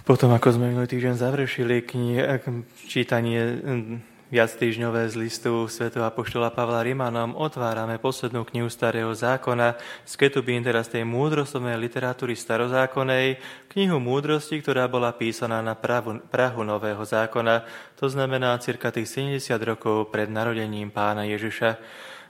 Potom, ako sme minulý týždeň završili čítanie viactýždňové z listu svätého apoštola Pavla Rimanom, otvárame poslednú knihu Starého zákona z Ketubín, teraz tej múdrostovnej literatúry starozákonnej, knihu múdrosti, ktorá bola písaná na prahu Nového zákona, to znamená cirka tých 70 rokov pred narodením Pána Ježiša.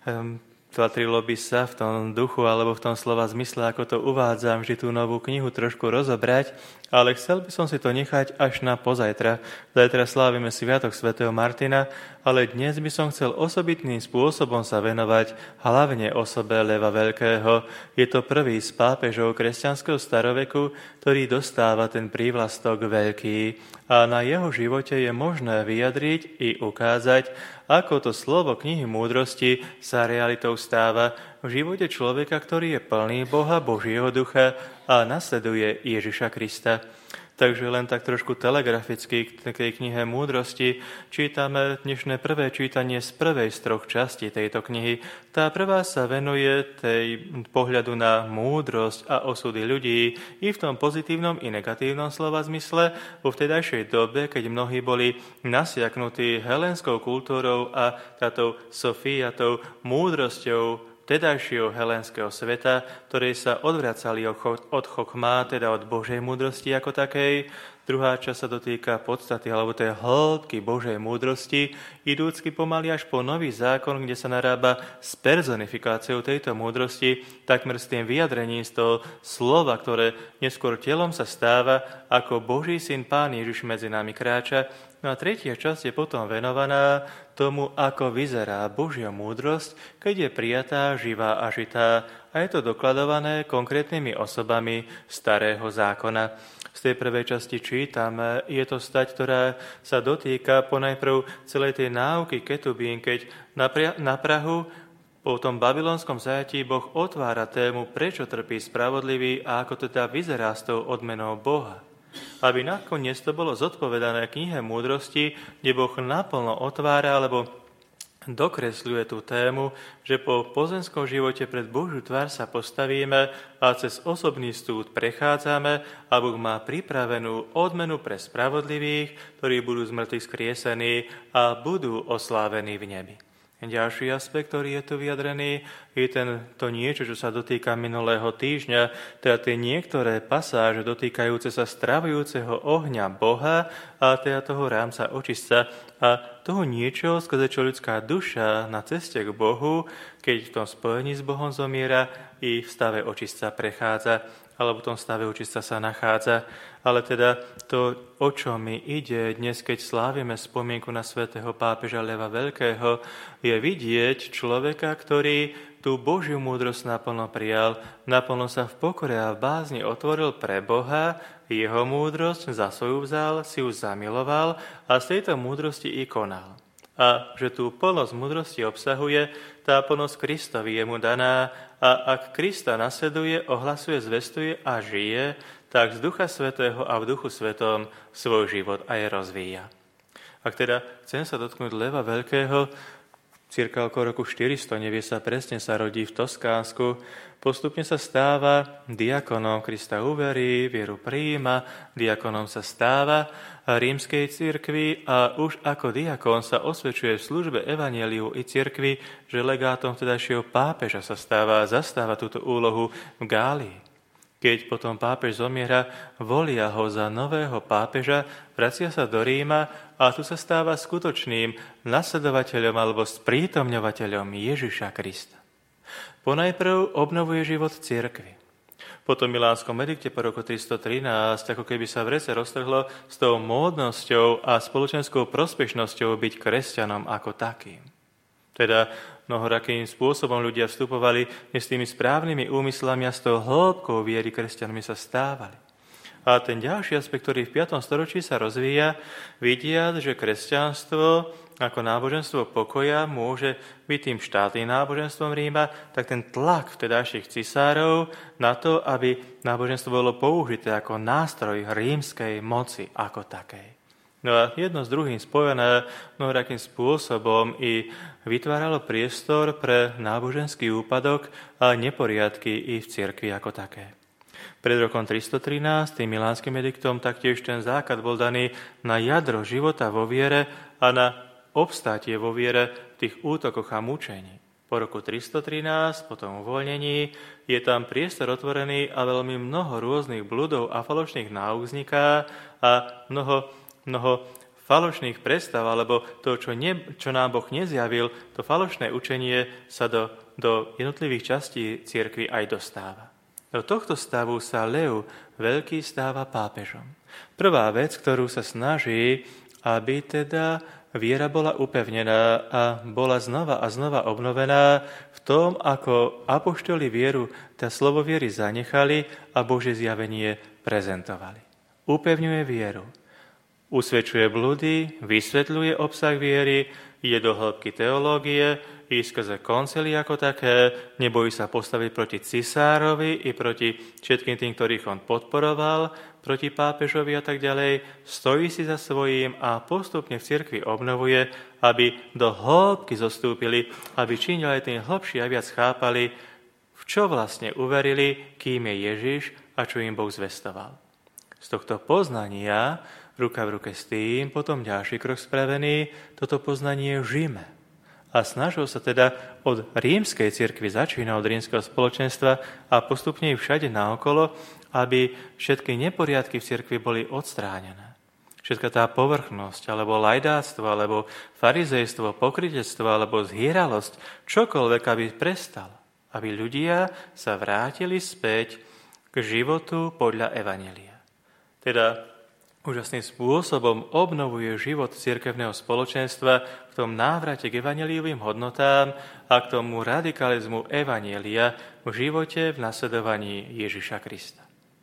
Patrilo by sa v tom duchu alebo v tom slova zmysle, ako to uvádzam, vždy tú novú knihu trošku rozobrať, ale chcel by som si to nechať až na pozajtra. Zajtra slávime Sviatok svätého Martina, ale dnes by som chcel osobitným spôsobom sa venovať hlavne osobe Leva Veľkého. Je to prvý z pápežov kresťanského staroveku, ktorý dostáva ten prívlastok veľký. A na jeho živote je možné vyjadriť i ukázať, ako to slovo knihy múdrosti sa realitou stáva v živote človeka, ktorý je plný Boha, Božieho ducha a nasleduje Ježiša Krista. Takže len tak trošku telegraficky k tej knihe múdrosti čítame dnešné prvé čítanie z prvej z troch častí tejto knihy. Tá prvá sa venuje tej pohľadu na múdrosť a osudy ľudí i v tom pozitívnom i negatívnom slova zmysle vo vtedajšej dobe, keď mnohí boli nasiaknutí helenskou kultúrou a tátou sofiatou múdrosťou vtedajšieho helénskeho sveta, ktorej sa odvracali od chokmá, teda od Božej múdrosti ako takej. Druhá časť sa dotýka podstaty, alebo tej hĺbky Božej múdrosti, idúcky pomaly až po Nový zákon, kde sa narába s personifikáciou tejto múdrosti, takmer s tým vyjadrením z toho slova, ktoré neskôr telom sa stáva, ako Boží syn Pán Ježiš medzi nami kráča. No a tretia časť je potom venovaná tomu, ako vyzerá Božia múdrosť, keď je prijatá, živá a žitá. A je to dokladované konkrétnymi osobami Starého zákona. Z tej prvej časti čítame, je to stať, ktorá sa dotýka ponajprv celej tej náuky Ketubín, keď na prahu po tom babylonskom zajatí Boh otvára tému, prečo trpí spravodlivý a ako teda vyzerá s tou odmenou Boha. Aby nakoniec to bolo zodpovedané knihe múdrosti, kde Boh naplno otvára alebo dokresľuje tú tému, že po pozemskom živote pred Božiu tvár sa postavíme a cez osobný súd prechádzame a Boh má pripravenú odmenu pre spravodlivých, ktorí budú z mŕtvych skriesení a budú oslávení v nebi. Ďalší aspekt, ktorý je tu vyjadrený, je to niečo, čo sa dotýka minulého týždňa, teda tie niektoré pasáže dotýkajúce sa stravujúceho ohňa Boha a teda toho rámca očistca a toho niečo, skrze čo ľudská duša na ceste k Bohu, keď v tom spojení s Bohom zomiera, i v stave očistca prechádza, alebo v tom stave očistca sa nachádza. Ale teda to, o čo mi ide dnes, keď slávime spomienku na svätého pápeža Leva Veľkého, je vidieť človeka, ktorý tú Božiu múdrosť naplno prijal, naplno sa v pokore a v bázni otvoril pre Boha, jeho múdrosť za svoju vzal, si ju zamiloval a z tejto múdrosti i konal. A že tú plnosť múdrosti obsahuje, tá plnosť Kristovi je mu daná a ak Krista nasleduje, ohlasuje, zvestuje a žije, tak z Ducha Svätého a v Duchu Svätom svoj život aj rozvíja. Ak teda chcem sa dotknúť Leva Veľkého, cirka okolo roku 400, nevie sa presne, sa rodí v Toskánsku, postupne sa stáva diakonom, Krista uverí, vieru prijíma, diakonom sa stáva rímskej cirkvi a už ako diakon sa osvedčuje v službe evanjeliu i cirkvi, že legátom vtedajšieho pápeža sa zastáva túto úlohu v Gálii. Keď potom pápež zomiera, volia ho za nového pápeža, vracia sa do Ríma a tu sa stáva skutočným nasledovateľom alebo sprítomňovateľom Ježiša Krista. Ponajprv obnovuje život cirkvi. Po tom milánskom edikte po roku 313, ako keby sa vrece roztrhlo s tou módnosťou a spoločenskou prospešnosťou byť kresťanom ako takým. Teda mnohorakým spôsobom ľudia vstupovali s tými správnymi úmyslami a s tou hĺbkou viery kresťanmi sa stávali. A ten ďalší aspekt, ktorý v 5. storočí sa rozvíja, vidia, že kresťanstvo ako náboženstvo pokoja môže byť tým štátnym náboženstvom Ríma, tak ten tlak vtedajších cisárov na to, aby náboženstvo bolo použité ako nástroj rímskej moci ako takej. No a jedno s druhým spojené mnohorakým spôsobom i vytváralo priestor pre náboženský úpadok a neporiadky i v cirkvi ako také. Pred rokom 313, tým milánskym ediktom, taktiež ten základ bol daný na jadro života vo viere a na obstátie vo viere v tých útokoch a mučení. Po roku 313, po tom uvoľnení, je tam priestor otvorený a veľmi mnoho rôznych bludov a falošných náuk vzniká a mnoho falošných predstav, alebo to, čo nám Boh nezjavil, to falošné učenie sa do jednotlivých častí cirkvi aj dostáva. Do tohto stavu sa Leo Veľký stáva pápežom. Prvá vec, ktorú sa snaží, aby teda viera bola upevnená a bola znova a znova obnovená v tom, ako apoštoli vieru, tá slovo viery zanechali a Božie zjavenie prezentovali. Upevňuje vieru, usvedčuje blúdy, vysvetľuje obsah viery, ide do hĺbky teológie, i skrze koncily ako také, nebojí sa postaviť proti cisárovi i proti všetkým tým, ktorých on podporoval, proti pápežovi a tak ďalej, stojí si za svojím a postupne v cirkvi obnovuje, aby do hĺbky zostúpili, aby čím ďalej tým hlbšie a viac chápali, v čo vlastne uverili, kým je Ježiš a čo im Boh zvestoval. Z tohto poznania, ruka v ruke s tým, potom ďalší krok spravený, toto poznanie žijeme. A snažil sa teda od rímskej cirkvi, začína od rímskeho spoločenstva a postupne všade naokolo, aby všetky neporiadky v cirkvi boli odstránené. Všetka tá povrchnosť, alebo lajdáctvo, alebo farizejstvo, pokrytectvo, alebo zhýralosť, čokoľvek, aby prestal. Aby ľudia sa vrátili späť k životu podľa evanjelia. Teda úžasným spôsobom obnovuje život cirkevného spoločenstva v tom návrate k evanjeliovým hodnotám a k tomu radikalizmu evanjelia v živote v nasledovaní Ježiša Krista.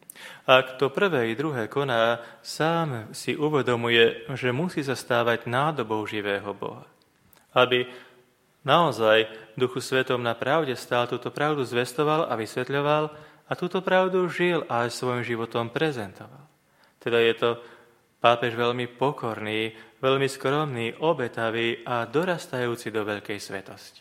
Ak to prvé i druhé koná, sám si uvedomuje, že musí sa stávať nádobou živého Boha. Aby naozaj v Duchu Svetom na pravde stál, túto pravdu zvestoval a vysvetľoval a túto pravdu žil a aj svojim životom prezentoval. Teda je to pápež veľmi pokorný, veľmi skromný, obetavý a dorastajúci do veľkej svetosti.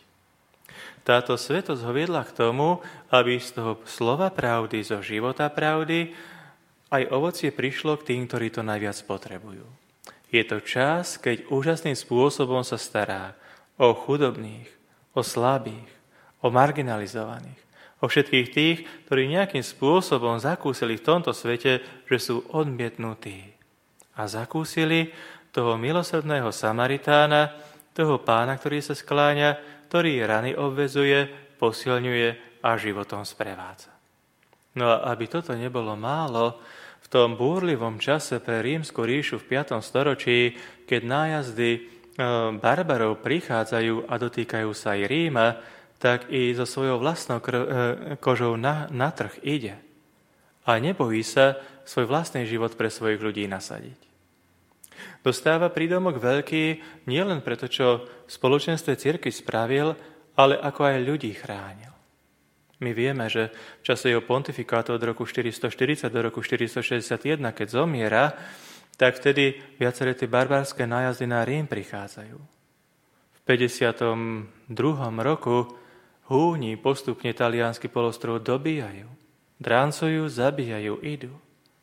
Táto svetosť ho viedla k tomu, aby z toho slova pravdy, zo života pravdy, aj ovocie prišlo k tým, ktorí to najviac potrebujú. Je to čas, keď úžasným spôsobom sa stará o chudobných, o slabých, o marginalizovaných, o všetkých tých, ktorí nejakým spôsobom zakúsili v tomto svete, že sú odmietnutí. A zakúsili toho milosrdného Samaritána, toho pána, ktorý sa skláňa, ktorý rany obvezuje, posilňuje a životom sprevádza. No a aby toto nebolo málo, v tom búrlivom čase pre Rímsku ríšu v 5. storočí, keď nájazdy barbarov prichádzajú a dotýkajú sa aj Ríma, tak i so svojou vlastnou kožou na trh ide. A nebojí sa svoj vlastný život pre svojich ľudí nasadiť. Dostáva prídomok veľký nielen preto, čo v spoločenstve cirkvi spravil, ale ako aj ľudí chránil. My vieme, že v čase jeho pontifikátu od roku 440 do roku 461, keď zomiera, tak vtedy viaceré tie barbarské nájazdy na Rím prichádzajú. V 52. roku Húni postupne taliansky polostrov dobíjajú, dráncujú, zabíjajú, idú.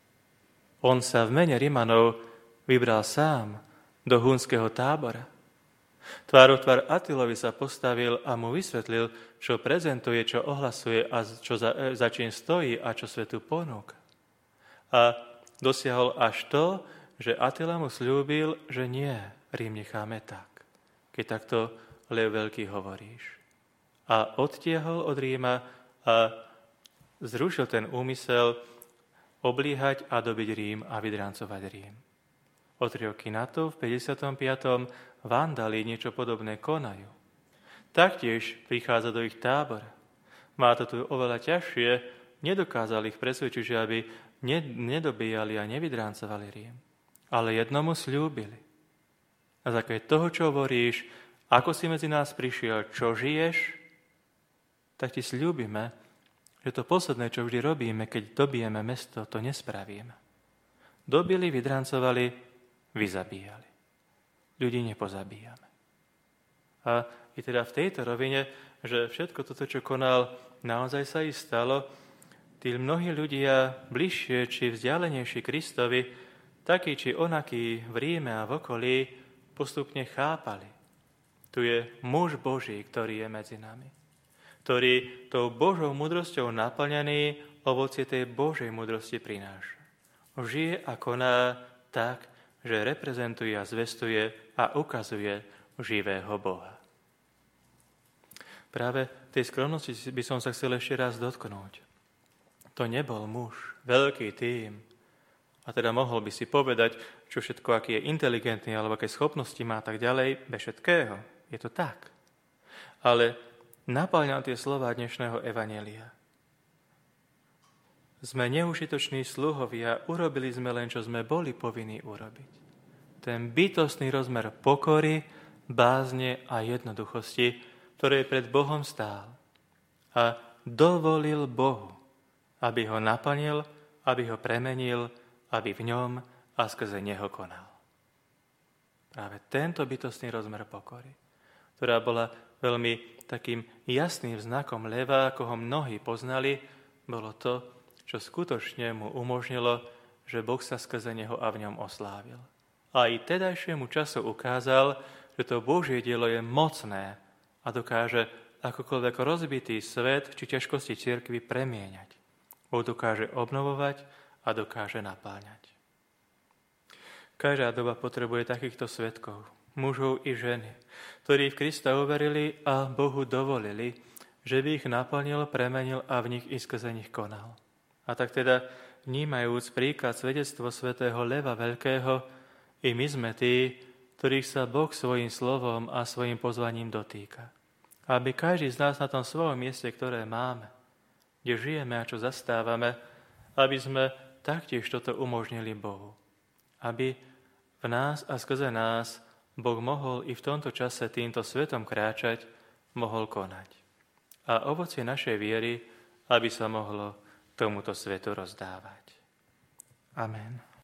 On sa v mene Rimanov vybral sám do húnskeho tábora. Tvárou tvár Attilovi sa postavil a mu vysvetlil, čo prezentuje, čo ohlasuje a čo za čím stojí a čo svetu ponúka. A dosiahol až to, že Attila mu sľúbil, že nie, Rím necháme tak, keď takto Lev Veľký hovoríš. A odtiahol od Ríma a zrušil ten úmysel oblíhať a dobiť Rím a vydrancovať Rím. O 3 roky na to, v 55. Vandali niečo podobné konajú. Taktiež prichádza do ich tábora. Má to tu oveľa ťažšie, nedokázali ich presvedčiť, že aby nedobíjali a nevydrancovali Rím. Ale jednomu sľúbili. Na základe toho, čo hovoríš, ako si medzi nás prišiel, čo žiješ, tak ti sľúbime, že to posledné, čo vždy robíme, keď dobijeme mesto, to nespravíme. Dobili, vydrancovali, vyzabíjali. Ľudí nepozabíjame. A je teda v tejto rovine, že všetko toto, čo konal, naozaj sa i stalo, tí mnohí ľudia bližšie či vzdialenejší Kristovi, takí či onakí v Ríme a v okolí, postupne chápali. Tu je muž Boží, ktorý je medzi nami, ktorý tou Božou múdrosťou naplnený ovocie tej Božej múdrosti prináša. Žije a koná tak, že reprezentuje a zvestuje a ukazuje živého Boha. Práve tej skromnosti by som sa chcel ešte raz dotknúť. To nebol muž, veľký tým, a teda mohol by si povedať, čo všetko, aký je inteligentný, alebo aké schopnosti má, tak ďalej, bez všetkého. Je to tak. Ale napáľam tie slová dnešného evanjelia. Sme neužitoční sluhovia, urobili sme len, čo sme boli povinní urobiť. Ten bytostný rozmer pokory, bázne a jednoduchosti, ktorý pred Bohom stál. A dovolil Bohu, aby ho naplnil, aby ho premenil, aby v ňom a skrze neho konal. Práve tento bytostný rozmer pokory, ktorá bola veľmi takým jasným znakom leva, ako ho mnohí poznali, bolo to, čo skutočne mu umožnilo, že Boh sa skrze neho a v ňom oslávil. A aj tedajšiemu času ukázal, že to Božie dielo je mocné a dokáže akokoľvek rozbitý svet či ťažkosti cirkvi premieňať. Boh dokáže obnovovať a dokáže napáňať. Každá doba potrebuje takýchto svedkov, mužov i ženy, ktorí v Krista uverili a Bohu dovolili, že by ich naplnil, premenil a v nich i skrze nich konal. A tak teda, vnímajúc príklad svedectvo svätého Leva Veľkého, i my sme tí, ktorých sa Boh svojím slovom a svojim pozvaním dotýka. Aby každý z nás na tom svojom mieste, ktoré máme, kde žijeme a čo zastávame, aby sme taktiež toto umožnili Bohu. Aby v nás a skrze nás Boh mohol i v tomto čase týmto svetom kráčať, mohol konať. A ovocie našej viery, aby sa mohlo tomuto svetu rozdávať. Amen.